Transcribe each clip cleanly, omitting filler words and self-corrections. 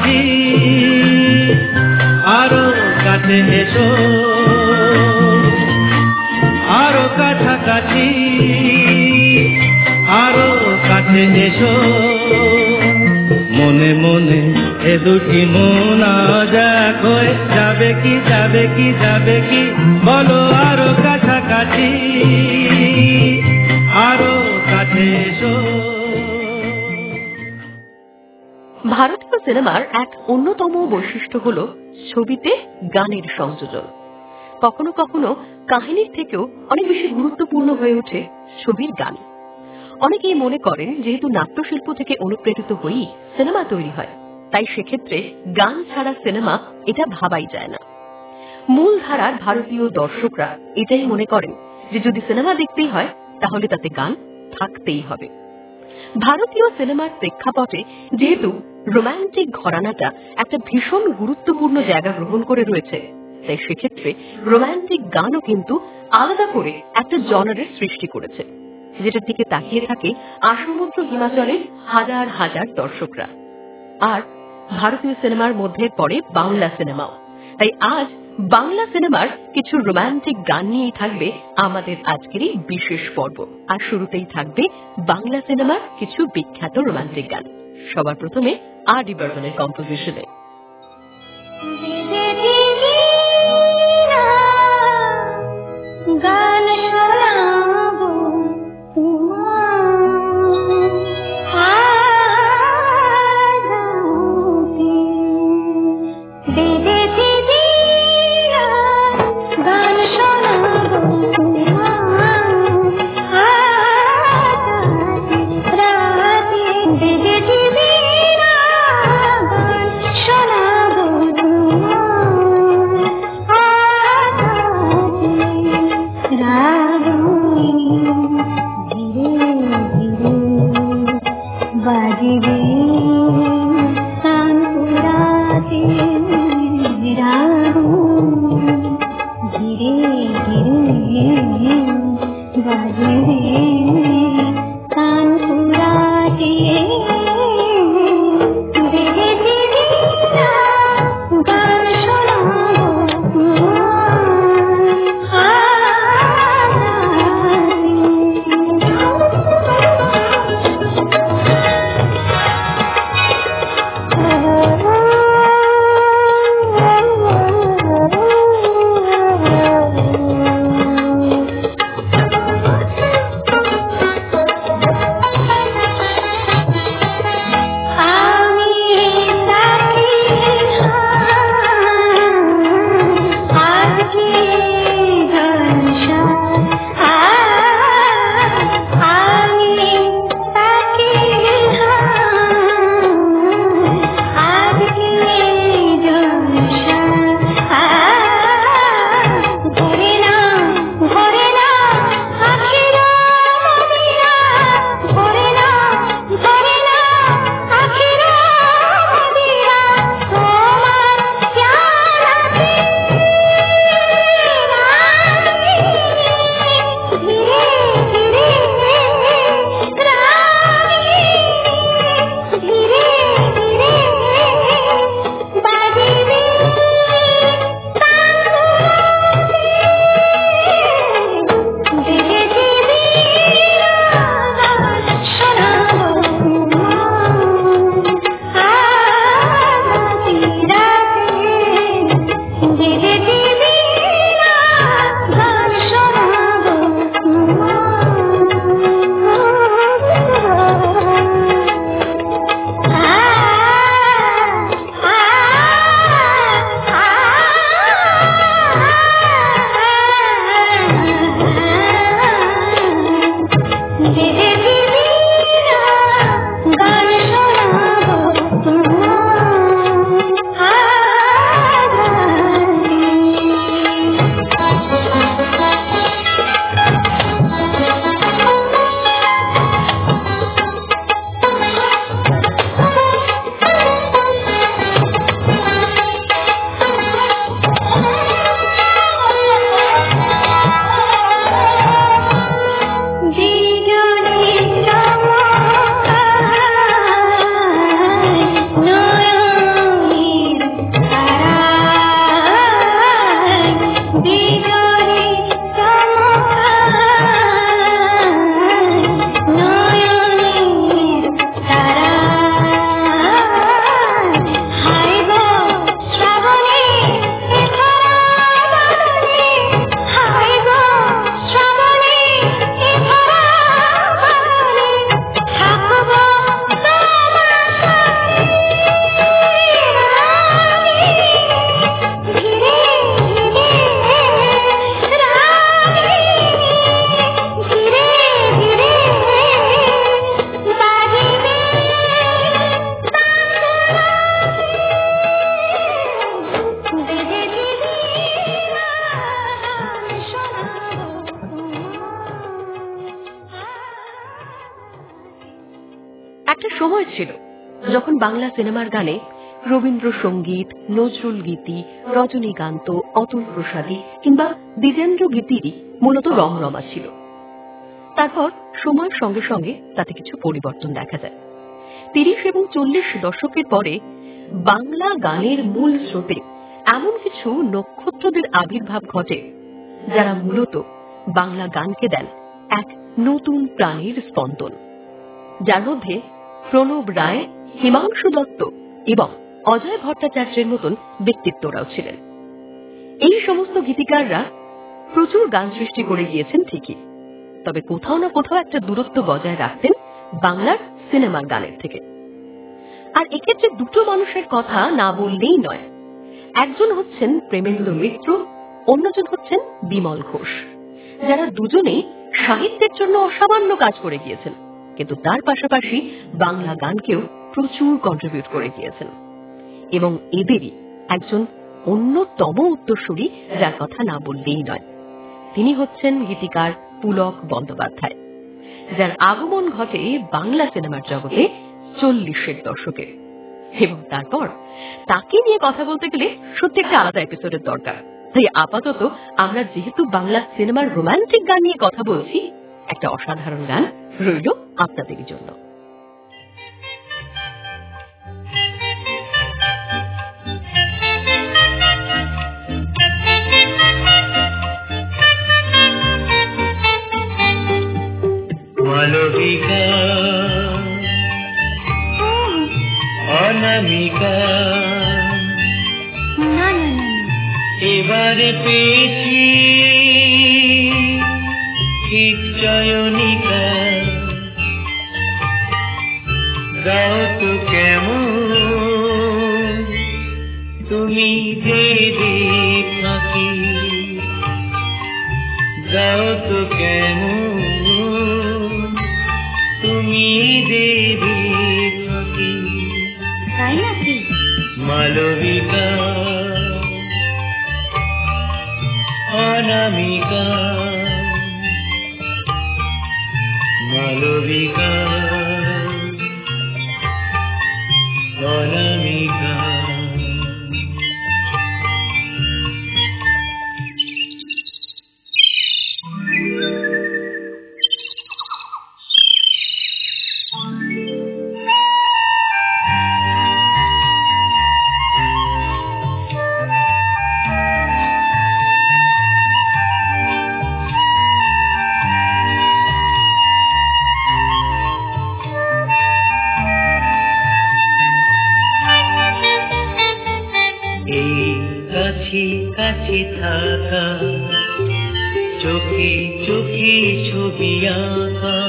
কাছাকাছি, আরো কাছে এসো, আরো কাছাকাছি, আরো কাছে এসো। মনে মনে এ দুটি মন আজ এক হয়ে যাবে কি, যাবে কি, যাবে কি, বলো আরো কাছাকাছি, আরো কাছে এসো। ভারতীয় সিনেমার এক অন্যতম বৈশিষ্ট্য হল ছবিতে গানের সংযোজন। কখনো কখনো কাহিনীর থেকেও অনেক বেশি গুরুত্বপূর্ণ হয়ে ওঠে ছবির গান। অনেকেই মনে করেন যেহেতু নাট্যশিল্প থেকে অনুপ্রেরিত হয়েই সিনেমা তৈরি হয়, তাই সেক্ষেত্রে গান ছাড়া সিনেমা এটা ভাবাই যায় না। মূল ধারার ভারতীয় দর্শকরা এটাই মনে করেন যে যদি সিনেমা দেখতেই হয় তাহলে তাতে গান থাকতেই হবে। ভারতীয় সিনেমার প্রেক্ষাপটে যেহেতু রোমান্টিক ঘরানাটা একটা ভীষণ গুরুত্বপূর্ণ জায়গা গ্রহণ করে রয়েছে, তাই সেক্ষেত্রে রোমান্টিক গানও কিন্তু আলাদা করে একটা জনারের সৃষ্টি করেছে, যেটার দিকে তাকিয়ে থাকে আসমুদ্র হিমাচলের হাজার হাজার দর্শকরা। আর ভারতীয় সিনেমার মধ্যে পড়ে বাংলা সিনেমাও। তাই আজ বাংলা সিনেমার কিছু রোমান্টিক গান নিয়েই থাকবে আমাদের আজকের এই বিশেষ পর্ব। আর শুরুতেই থাকবে বাংলা সিনেমার কিছু বিখ্যাত রোমান্টিক গান। সবার প্রথমে আর ডি বর্মনের কম্পোজিশনে গান শোনাবো তোমার একটা সময় ছিল যখন বাংলা সিনেমার গানে রবীন্দ্রসঙ্গীত, নজরুল গীতি, রজনীকান্ত, অতুল প্রসাদী কিংবা দ্বিজেন্দ্র গীতিরই মূলত রমরমা ছিল। তারপর সময়ের সঙ্গে সঙ্গে তাতে কিছু পরিবর্তন দেখা যায়। 30 এবং 40 দশকের পরে বাংলা গানের মূল স্রোতে এমন কিছু নক্ষত্রদের আবির্ভাব ঘটে যারা মূলত বাংলা গানকে দেন এক নতুন প্রাণের স্পন্দন, যার মধ্যে প্রণব রায়, হিমাংশু দত্ত এবং অজয় ভট্টাচার্যের মতন ব্যক্তিত্বরাও ছিলেন। এই সমস্ত গীতিকাররা প্রচুর গান সৃষ্টি করে গিয়েছেন ঠিকই, তবে কোথাও না কোথাও একটা দূরত্ব বজায় রাখতেন বাংলার সিনেমার গানের থেকে। আর এক্ষেত্রে দুটো মানুষের কথা না বললেই নয়। একজন হচ্ছেন প্রেমেন্দ্র মিত্র, অন্যজন হচ্ছেন বিমল ঘোষ, যারা দুজনেই সাহিত্যের জন্য অসামান্য কাজ করে গিয়েছেন, কিন্তু তার পাশাপাশি বাংলা গানকেও প্রচুর কন্ট্রিবিউট করে গিয়েছেন। এবং এদেরই একজন অন্যতম উত্তরসূরি যার কথা না বললেই নয়, তিনি হচ্ছেন গীতিকার পুলক বন্দ্যোপাধ্যায়, যার আগমন ঘটে বাংলা সিনেমার জগতে 40-এর দশকে। এবং তারপর তাকে নিয়ে কথা বলতে গেলে সত্যি একটা আলাদা এপিসোডের দরকার। তাই আপাতত আমরা যেহেতু বাংলা সিনেমার রোমান্টিক গান নিয়ে কথা বলছি, একটা অসাধারণ গান রইল আপনাদের জন্য। মালবিকা, অনামিকা, না না না, এবারে পেয়েছি ঠিক চয়নিকা, গাও তো কেমন তুমি দেবে ফাঁকি, গাও তো কেমন তুমি দেবে ফাঁকি। তাই নাকি? মালবিকা, অনামিকা, মালবিকা, অনামিকা। কাছে থাকা চোখে চোখে ছবি আঁকা,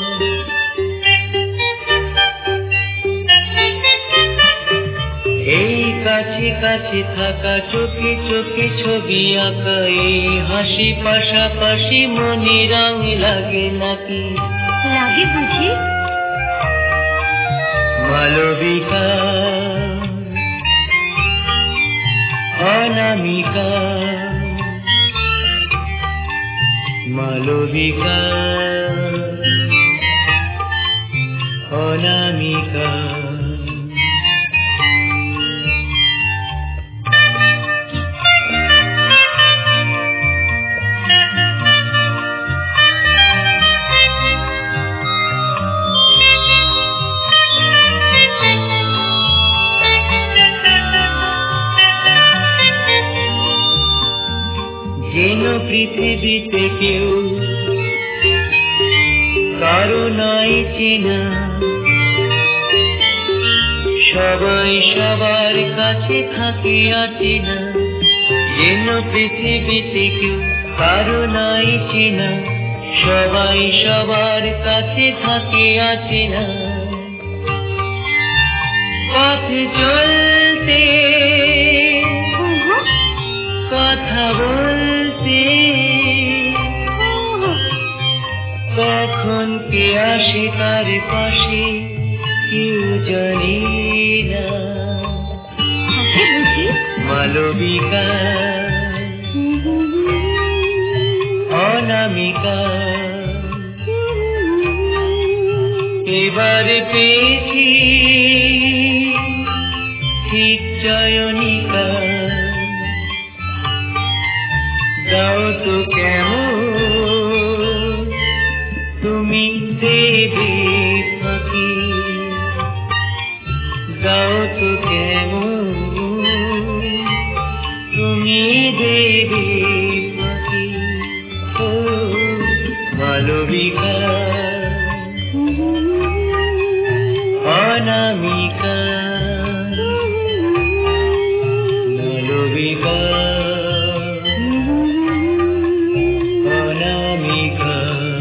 এই কাছে কাছে থাকা চোখে চোখে ছবি আঁকা, এই হাসি পাশাপাশি মনে রং লাগে নাকি? লাগে বুঝি? মালবিকা, অনামিকা, মালবিকা, অনামিকা। যেন পৃথিবীতে কেউ কারো নাই চেনা, সবাই সবার কাছে থাকে অচেনা। যেন পৃথিবীতে কেউ কারো নাই চেনা, সবাই সবার কাছে থাকে অচেনা। পথে চলতে কথা বলতে কখন কে আসে তার পাশে কেউ জানে না। মালবিকা, অনামিকা, এবারে পেয়েছি ঠিক চয়নিকা, দাও তো কেমন তুমি দেবে ফাঁকি, দাও তো কেমন তুমি দেবে ফাঁকি। ও মালবিকা অনামিকা, মালবিকা অনামিকা।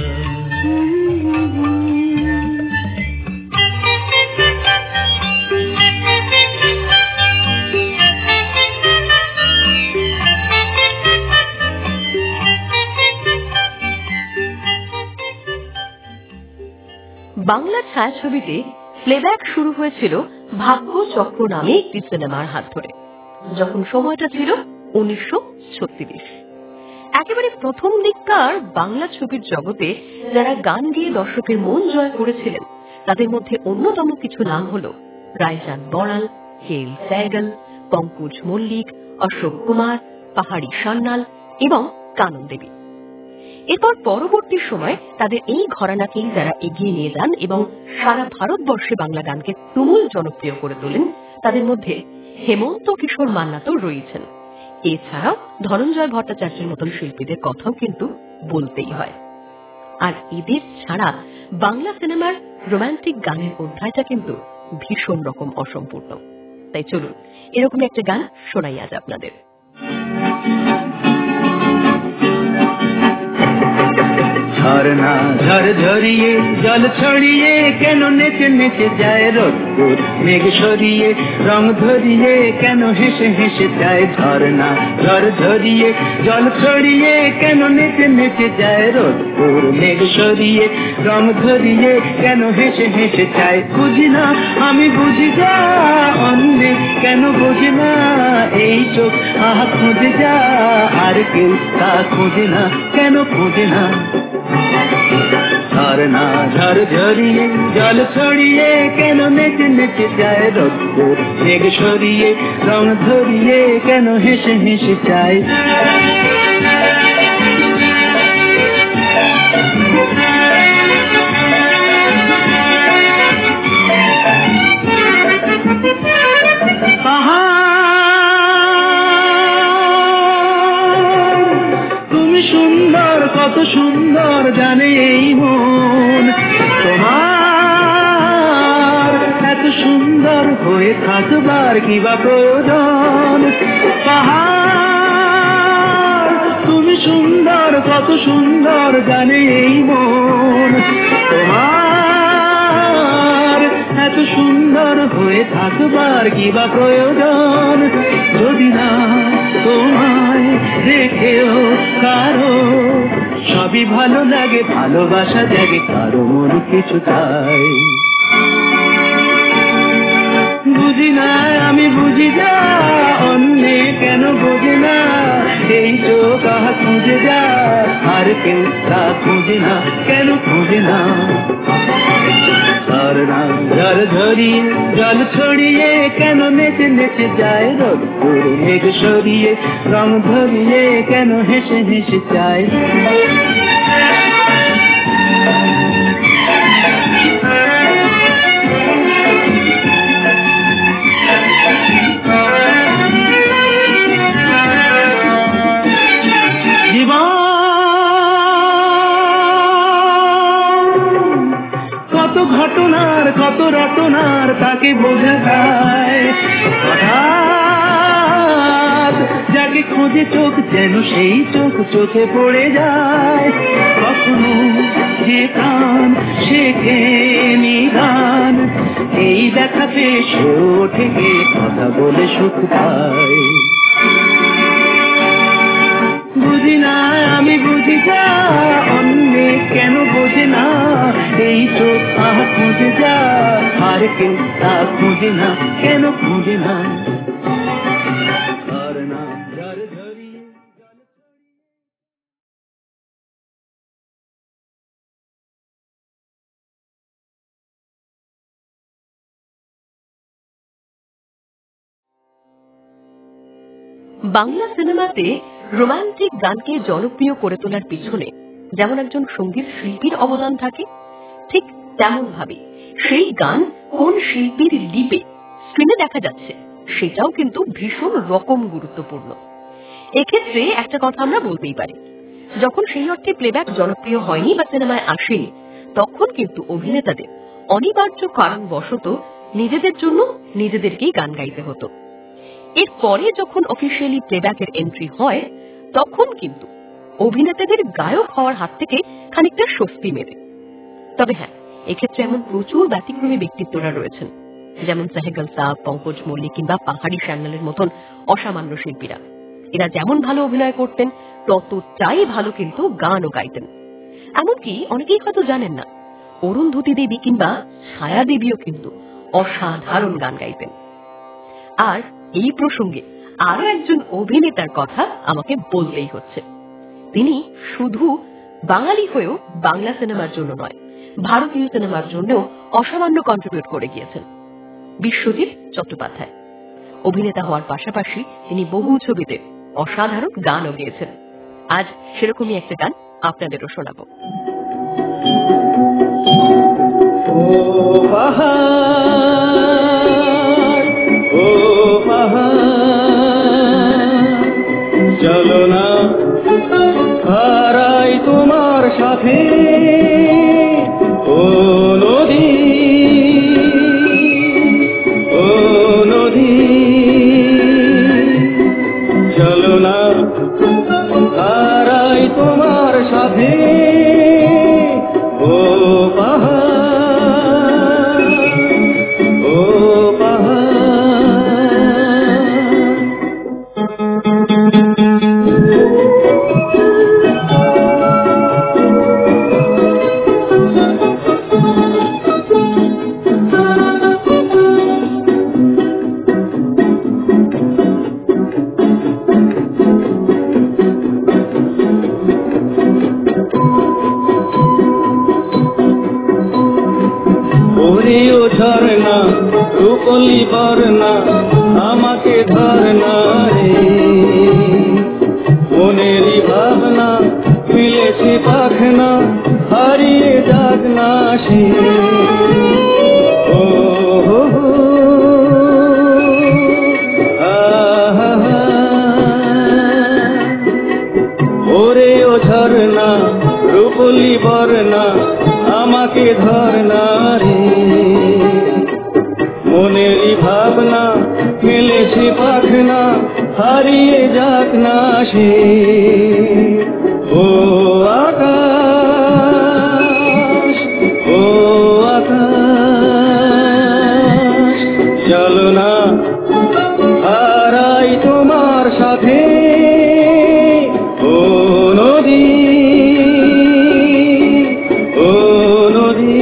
বাংলা ছায়াছবিতে প্লেব্যাক শুরু হয়েছিল ভাগ্য চক্র নামে একটি সিনেমার হাত ধরে, যখন সময়টা ছিল 1936। একেবারে প্রথম দিককার বাংলা ছবির জগতে যারা গান গেয়ে দর্শকের মন জয় করেছিলেন তাদের মধ্যে অন্যতম কিছু নাম হল রায়চাঁদ বড়াল, কেএল সেহগল, পঙ্কজ মল্লিক, অশোক কুমার, পাহাড়ি সান্যাল এবং কানন দেবী। এরপর পরবর্তী সময় তাদের এই ঘরানাকেই যারা এগিয়ে নিয়ে যান এবং সারা ভারতবর্ষে বাংলা গানকে তুমুল জনপ্রিয় করে তোলেন, তাদের মধ্যে হেমন্ত কিশোর মান্না তো রয়েছেন। এছাড়াও ধনঞ্জয় ভট্টাচার্যের মতন শিল্পীদের কথাও কিন্তু বলতেই হয়। আর এদের ছাড়া বাংলা সিনেমার রোমান্টিক গানের অধ্যায়টা কিন্তু ভীষণ রকম অসম্পূর্ণ। তাই চলুন এরকম একটা গান শোনাই আজ আপনাদের। ঝরনা ঝরঝরিয়ে জল ছড়িয়ে কেন নেচে নেচে যায় রোদ্দুর, মেঘ সরিয়ে রং ধরিয়ে কেন হেসে হেসে যায়। ঝরনা ঝরঝরিয়ে জল ছড়িয়ে কেন নেচে নেচে যায় রোদ্দুর, মেঘ সরিয়ে রং ধরিয়ে কেন হেসে হেসে যায়। বুঝি না আমি বুঝি যা অন্যে কেন বুঝি না, এই চোখ আহা খুঁজে যা আর কেউ তা খুঁজে না, কেন খুঁজে না। ঝরনা ঝরঝরিয়ে জল ছড়িয়ে কেন নেচে নেচে যায় রোদ্দুর, মেঘ সরিয়ে রং ধরিয়ে কেন হেসে হেসে যায়। তুমি সুন্দর কত সুন্দর জানে এই মন, তোমার এত সুন্দর হয়ে থাকবার কি বা প্রয়োজন। পাহাড় তুমি সুন্দর কত সুন্দর জানে এই মন, তোমার এত সুন্দর হয়ে থাকবার কি বা প্রয়োজন। যদি না তোমায় দেখেও কারো সবই ভালো লাগে, ভালোবাসা জাগে কারো মন কিছু চাই। বুঝি না আমি বুঝি যা অন্যে কেন বোঝে না, এই চোখ আহা খুঁজে যা আর কেউ তা খুঁজে না, কেন খুঁজে না। ঝরনা ঝরঝরিয়ে জল ছড়িয়ে কেন নেচে নেচে যায় রোদ্দুর, মেঘ সরিয়ে রং ধরিয়ে কেন হেসে হেসে যায়। কত ঘটনার কত রটনার তাকে বোঝা যায়, হঠাৎ যাকে খোঁজে চোখ যেন সেই চোখ চোখে পড়ে যায়। কখনো যে প্রাণ শেখে নিদান, এই দেখাতে সে ওঠে কথা বলে সুখ পায়। বুঝি না আমি বুঝি যা অন্যে কেন বোঝে না, এই চোখ আহা খুঁজে যা আর কেউ তা খুঁজে না, কেন খুঁজে না। বাংলা সিনেমাতে রোমান্টিক গানকে জনপ্রিয় করে তোলার পিছনে যেমন একজন সঙ্গীত শিল্পীর অবদান থাকে, ঠিক তেমন ভাবে সেই গান কোন শিল্পীর লিপে স্ক্রিনে দেখা যাচ্ছে সেটাও কিন্তু ভীষণ রকম গুরুত্বপূর্ণ। এক্ষেত্রে একটা কথা আমরা বলতেই পারি, যখন সেই অর্থে প্লেব্যাক জনপ্রিয় হয়নি বা সিনেমায় আসেনি, তখন কিন্তু অভিনেতাদের অনিবার্য কারণবশত নিজেদের জন্য নিজেদেরকেই গান গাইতে হতো। এরপরে যখন অফিসিয়ালি প্লেব্যাকের এন্ট্রি হয়, তখন কিন্তু অভিনেতাদের গায়ক হওয়ার হাত থেকে খানিকটা স্বস্তি মেলে। তবে হ্যাঁ, এক্ষেত্রে এমন প্রচুর ব্যতিক্রমী ব্যক্তিত্বরা রয়েছেন, যেমন সেহগল সাহ, পঙ্কজ মল্লিক কিংবা পাহাড়ি স্যান্ডেলের মতন অসামান্য শিল্পীরা। এরা যেমন ভালো অভিনয় করতেন, ততটাই ভালো কিন্তু গানও গাইতেন। এমনকি অনেকেই হয়তো জানেন না, অরুন্ধতী দেবী কিংবা ছায়া দেবীও কিন্তু অসাধারণ গান গাইতেন। আর এই প্রসঙ্গে আরো একজন অভিনেতার কথা আমাকে বলতেই হচ্ছে। তিনি শুধু বাঙালি হয়েও বাংলা সিনেমার জন্য নয়, ভারতীয় সিনেমার জন্যও অসামান্য কন্ট্রিবিউট করে গিয়েছেন, বিশ্বজিৎ চট্টোপাধ্যায়। অভিনেতা হওয়ার পাশাপাশি তিনি বহু ছবিতে অসাধারণ গানও গেয়েছেন। আজ সেরকমই একটা গান আপনাদেরও শোনাবো। চলো না হারাই তোমার সাথে, ও নদী, ও নদী, চলো না হারাই তোমার সাথে, ও পাহাড়, ও পাহাড়। ঝরনা রূপলি বর্ণা আমাকে ধরনা রে, মনেরই ভাবনা মিলেছে পাখনা, হারিয়ে যাক না সে। ও হো হো, আহা, ওরে ও ঝরনা রূপলি বর্ণা আমাকে ধরনা রে, মনেরই ভাবনা মিলেছে পাখনা, হারিয়ে যাক না সে। ও আকাশ, ও আকাশ, চলো না হারাই তোমার সাথে, ও নদী, ও নদী।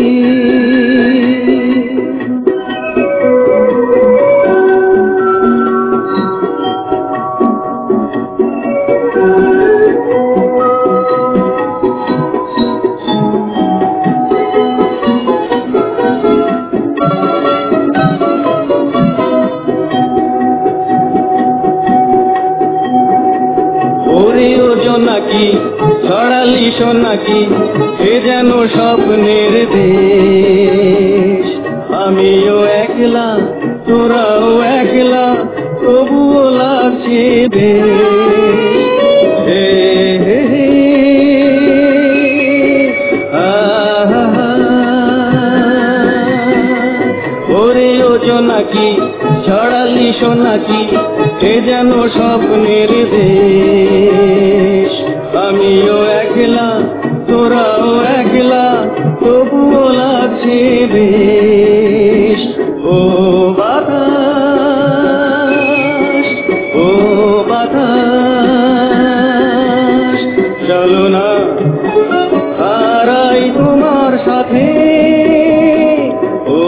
নাকি ছড়ালি সোনাকি এ যেন স্বপ্নের দেশ, আমিও একলা তোরাও একলা তবুও লাগছে বেশ। হে হে হে, আহা, ওরে ও জোনাকি ছড়ালি সোনাকি এ যেন স্বপ্নের দেশ, আমিও একলা তোরাও একলা তবুও লাগছে বেশ। ও বাতাস, ও বাতাস, চলো না হারাই তোমার সাথে, ও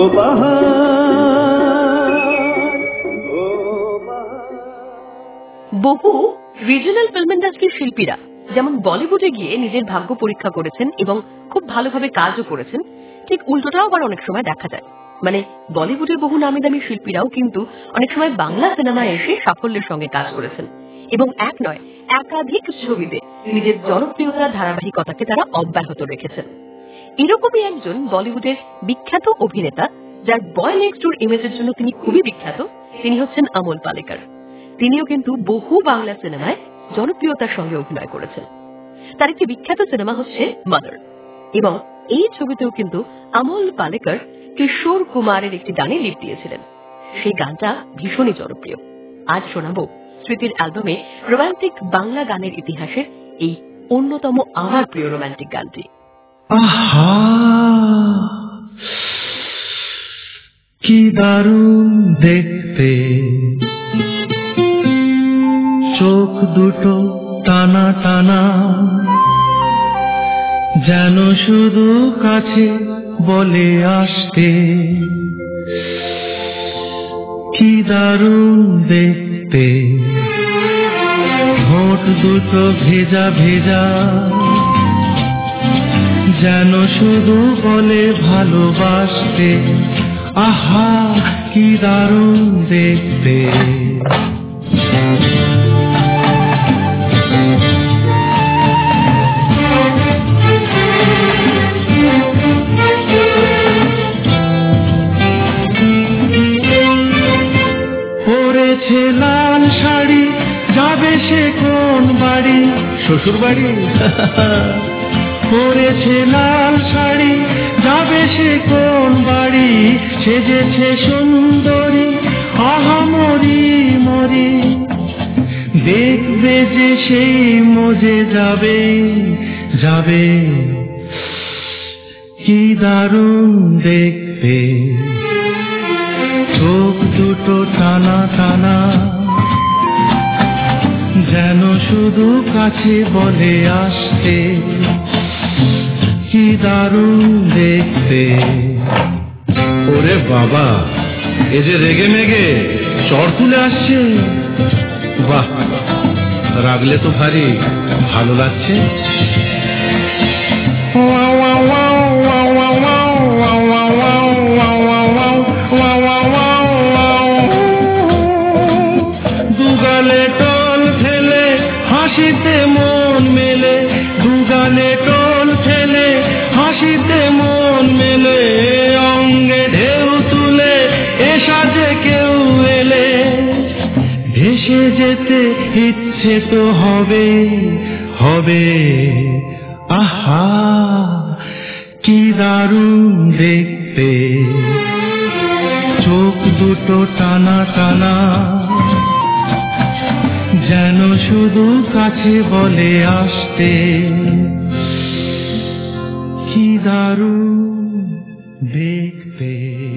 পাহাড়, ও পাহাড়। বহু রিজনাল ফিল্ম ইন্ডাস্ট্রির শিল্পীরা যেমন বলিউডে গিয়ে নিজের ভাগ্য পরীক্ষা করেছেন এবং খুব ভালোভাবে কাজও করেছেন, ঠিক উল্টোটাও আবার অনেক সময় দেখা যায়। মানে বলিউডের বহু নামি দামি শিল্পীরাও কিন্তু অনেক সময় বাংলা সিনেমায় এসে সাফল্যের সঙ্গে কাজ করেছেন এবং এক নয় একাধিক ছবিতে নিজের জনপ্রিয়তার ধারাবাহিকতাকে তারা অব্যাহত রেখেছেন। এরকমই একজন বলিউডের বিখ্যাত অভিনেতা, যার বয় নেক্সট ডোর ইমেজের জন্য তিনি খুবই বিখ্যাত, তিনি হচ্ছেন অমল পালেকার। তিনিও কিন্তু বহু বাংলা সিনেমায় জনপ্রিয়তার সঙ্গে অভিনয় করেছেন। তার একটি বিখ্যাত সিনেমা হচ্ছে মাদার, এবং এই ছবিতেও কিন্তু অমল পালেকার কিশোর কুমারের একটি গানে লিপ দিয়েছিলেন। সেই গানটা ভীষণই জনপ্রিয়। আজ শোনাবো স্মৃতির অ্যালবামে রোমান্টিক বাংলা গানের ইতিহাসের এই অন্যতম আমার প্রিয় রোমান্টিক গানটি। আহা কি দারুণ দেখতে, চোখ দুটো টানা টানা, যেন শুধু কাছে বলে আসতে। কি দারুণ দেখতে, ঠোঁট দুটো ভেজা ভেজা, যেন শুধু বলে ভালোবাসতে। আহা কি দারুণ দেখতে। পরেছে লাল শাড়ি, যাবে সে কোন বাড়ি? শ্বশুর বাড়ি। পরেছে লাল শাড়ি, যাবে সে কোন বাড়ি? সেজেছে সুন্দরী, আহা মরি মরি, দেখবে যে সেই মজে যাবে যাবে। কি দারুণ দেখতে, চোখ দুটো টানা টানা, যেন শুধু কাছে বলে আসতে। কি দারুণ দেখতে। ওরে বাবা, এ যে রেগে মেগে চড় তুলে আসছে। বাহ, রাগলে তো ভারী ভালো লাগছে। দুগালে টল ফেলে হাসিতে মন মেলে, দুগালে টল ফেলে হাসিতে মন মেলে, অঙ্গে ঢেউ তুলে এ সাজে কেউ এলে, ভেসে যেতে ইচ্ছে তো হবে হবে। আহা কি দারুণ দেখতে, চোখ দুটো টানা টানা, যেন শুধু কাছে বলে আসতে। কি দারুণ দেখতে।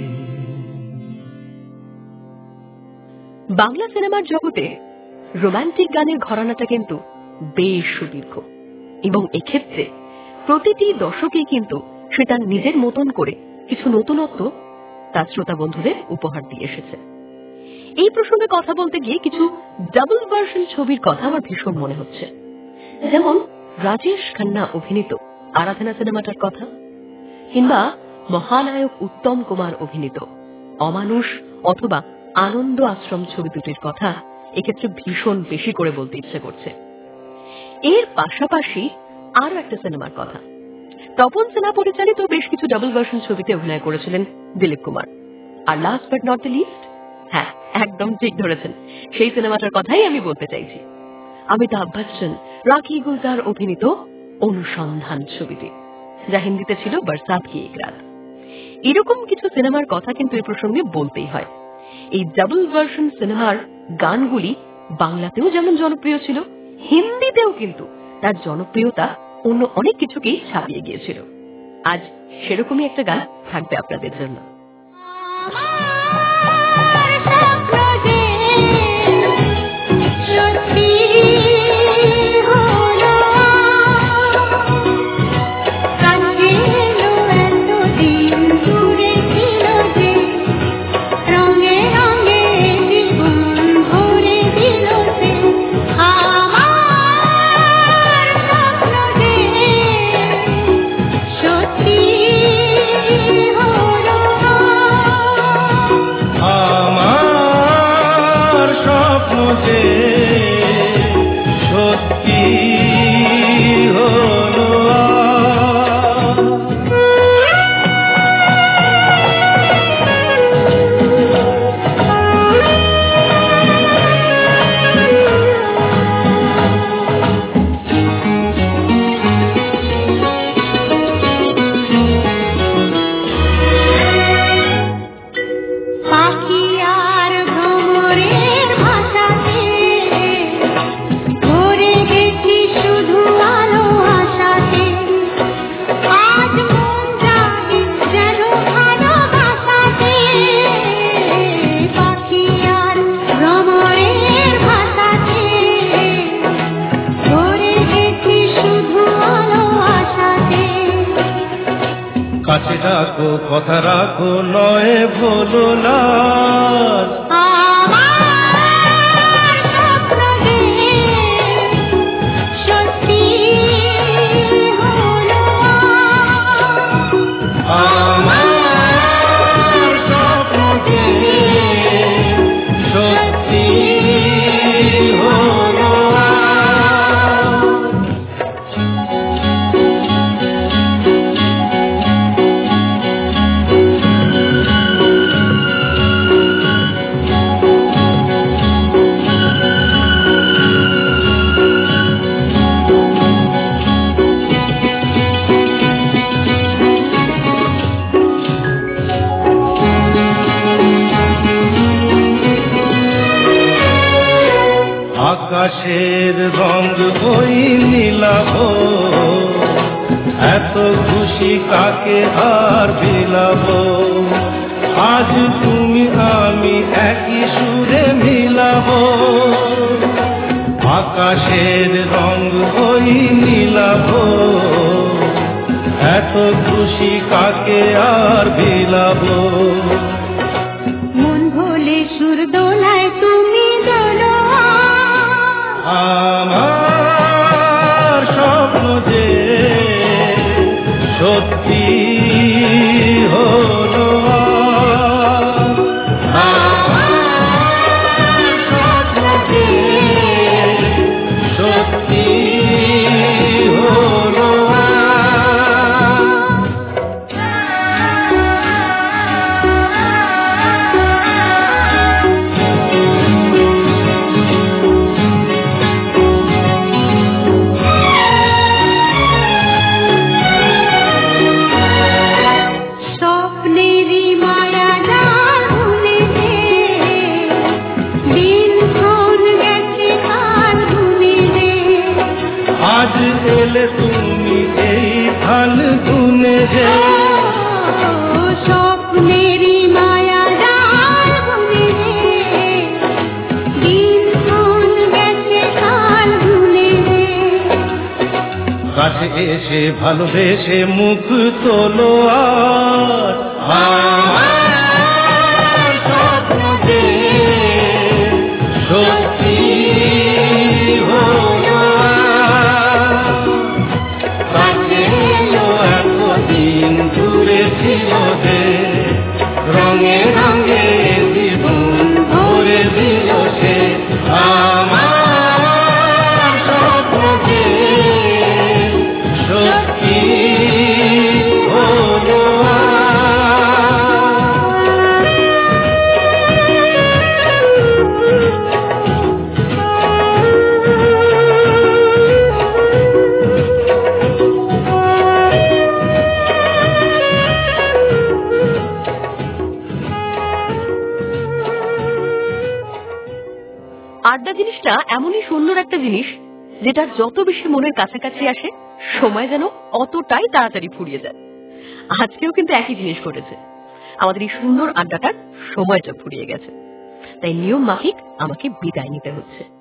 বাংলা সিনেমার জগতে রোমান্টিক গানের ঘরানাটা কিন্তু বেশ সুদীর্ঘ, এবং এক্ষেত্রে প্রতিটি দশকেই কিন্তু সে তার নিজের মতন করে কিছু নতুনত্ব তার শ্রোতা বন্ধুদের উপহার দিয়ে এসেছে। এই প্রসঙ্গে কথা বলতে গিয়ে কিছু ডাবল ভার্সন ছবির কথা আমার ভীষণ মনে হচ্ছে, যেমন রাজেশ খান্না অভিনীত আরাধনা সিনেমাটার কথা, কিংবা মহানায়ক উত্তম কুমার অভিনীত অমানুষ অথবা আনন্দ আশ্রম ছবি দুটির কথা এক্ষেত্রে ভীষণ বেশি করে বলতে ইচ্ছে করছে। এর পাশাপাশি আরো একটা সিনেমার কথা, তপন সিনহা পরিচালিত বেশ কিছু ডাবল ভার্সন ছবিতে অভিনয় করেছিলেন দিলীপ কুমার। আর last but not the list, হ্যাঁ একদম ঠিক ধরেছেন, সেই সিনেমাটার কথাই আমি বলতে চাইছি, অমিতাভ বচ্চন রাখি গুলজার অভিনীত অনুসন্ধান ছবিটি, যা হিন্দিতে ছিল বরসাত কি এক রাত। এরকম কিছু সিনেমার কথা কিন্তু এই প্রসঙ্গে বলতেই হয়। এই ডাবল ভার্সন সিনেমার গানগুলি বাংলাতেও যেমন জনপ্রিয় ছিল, হিন্দিতেও কিন্তু তার জনপ্রিয়তা অন্য অনেক কিছুকেই ছাপিয়ে গিয়েছিল। আজ সেরকমই একটা গান থাকবে আপনাদের জন্য। কাছে ডাকো কথা রাখো নয় ভোলো না আকাশের রঙ ওই নীলাভ এত খুশি কাকে আর বিলাব আজ তুমি আমি একই সুরে মিলাব আকাশের রঙ ওই নীলাভ এত খুশি কাকে আর বিলাব মন ভোলে সুর দোলায় তুমি দোলো আমার স্বপ্ন যে সত্যি হলো আমার স্বপ্ন যে সত্যি হলো আজ এলে তুমি এই ফাল্গুনে যে স্বপ্নেরই মায়া জাল ভুলে দিন কোন গেছে কাল ভুলে কাছে এসে ভালোবেসে মুখ তোলো আর আমার স্বপ্ন যে সত্যি হলো কাছে এলো এতদিন দূরে ছিল যে রঙে রঙে জীবন ভরে দিল সে আমার স্বপ্ন যে সত্যি হলো আড্ডা জিনিসটা এমনই সুন্দর একটা জিনিস যেটা যত বেশি মনের কাছাকাছি আসে সময় যেন অতটাই তাড়াতাড়ি ফুরিয়ে যায়। আজকেও কিন্তু একই জিনিস ঘটেছে, আমাদের এই সুন্দর আড্ডাটার সময়টা ফুরিয়ে গেছে, তাই নিয়ম মাফিক আমাকে বিদায় নিতে হচ্ছে।